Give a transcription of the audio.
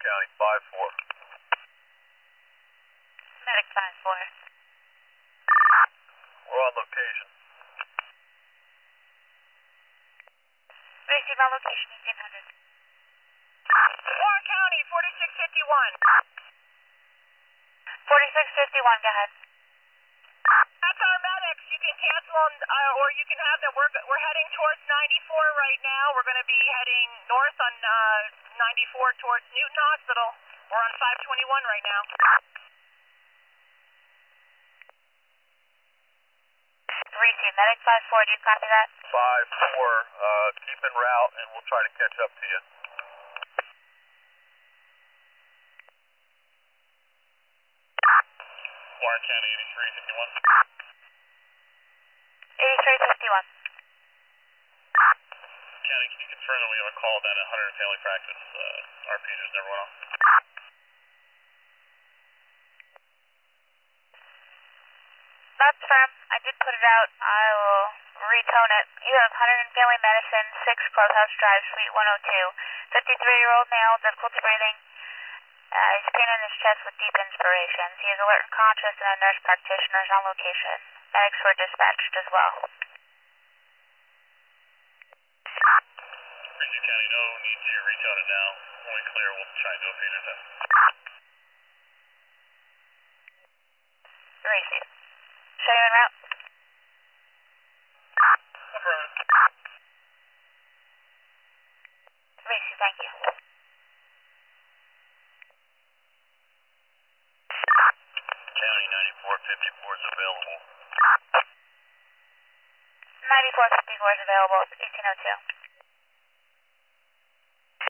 County, 5-4. Medic 5-4. We're on location. Receive on location, 1800. Warren County, 4651. 4651, go ahead. That's our medics. You can cancel them, or you can have them. We're heading towards 94 right now. We're going to be heading north on 94 towards Newton Hospital. We're on 521 right now. Receive, medic 5-4, do you copy that? 5-4, keep en route and we'll try to catch up to you. Warren County, 8351. 8351. County, can you confirm that we have a call down at Hunter Family Practice? Our pagers never went off. That's firm. I did put it out. I will retone it. You have Hunter and Family Medicine, 6 Clubhouse Drive, Suite 102. 53-year-old male, difficulty breathing. He's pain in his chest with deep inspirations. He is alert and conscious, and a nurse practitioner is on location. Medics were dispatched as well. Region County, no need to retone it now. When we clear, we'll try and do a pager test. Receive. Show you en route. Affirmative. Receive, thank you. County 9454 is available. 9454 is available. It's 1802.